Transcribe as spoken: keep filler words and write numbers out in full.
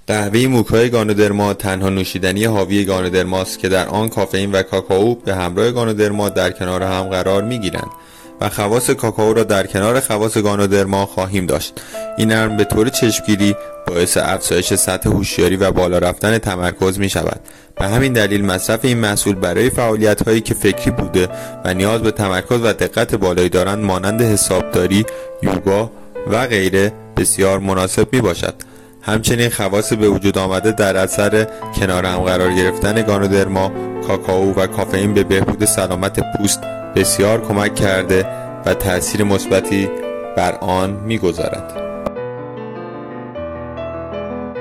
قهوه موکای گانودرما تنها نوشیدنی حاوی گانودرما است که در آن کافئین و کاکائو به همراه گانودرما در کنار هم قرار می‌گیرند و خواص کاکائو را در کنار خواص گانودرما خواهیم داشت. این امر به طور چشمگیری باعث افزایش سطح هوشیاری و بالا رفتن تمرکز می شود. به همین دلیل مصرف این محصول برای فعالیت‌هایی که فکری بوده و نیاز به تمرکز و دقت بالایی دارند مانند حسابداری، یوگا و غیره بسیار مناسب می باشد. همچنین خواص به وجود آمده در اثر کنار هم قرار گرفتن گانودرما، کاکائو و کافئین به بهبود سلامت پوست بسیار کمک کرده و تأثیر مثبتی بر آن می‌گذارد.